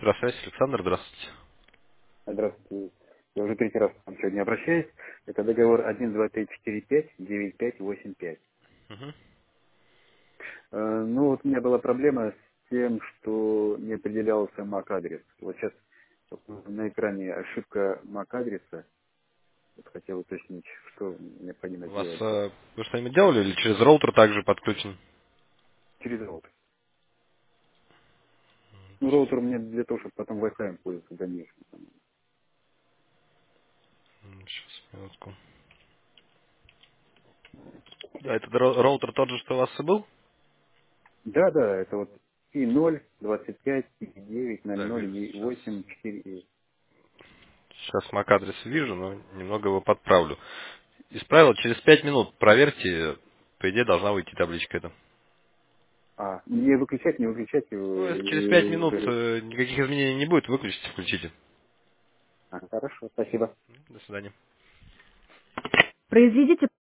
Здравствуйте, Александр, здравствуйте. Здравствуйте. Я уже третий раз к вам сегодня обращаюсь. Это договор 1, 2, 3, 4, 5, 9, 5, 8, 5. Мгм. Ну вот у меня была проблема с тем, что не определялся MAC-адрес. Вот сейчас на экране ошибка MAC-адреса. Вот хотел уточнить, что необходимо У вас, сделать. вы что-нибудь делали или через роутер также подключен? Через роутер. Ну, роутер у меня для того, чтобы потом Wi-Fi пользоваться в дальнейшем. Сейчас, минутку. Да, этот роутер тот же, что у вас и был? Да, да, это вот и 0, 25, и 9, 0, Да, 0, вижу и сейчас. 8, 4. Сейчас MAC-адрес вижу, но немного его подправлю. Исправил, через 5 минут проверьте, по идее должна выйти табличка эта. Не выключать, не выключать Ну, его. если через 5 минут Говорю. никаких изменений не будет, выключите, включите. Хорошо, спасибо. До свидания. Произведите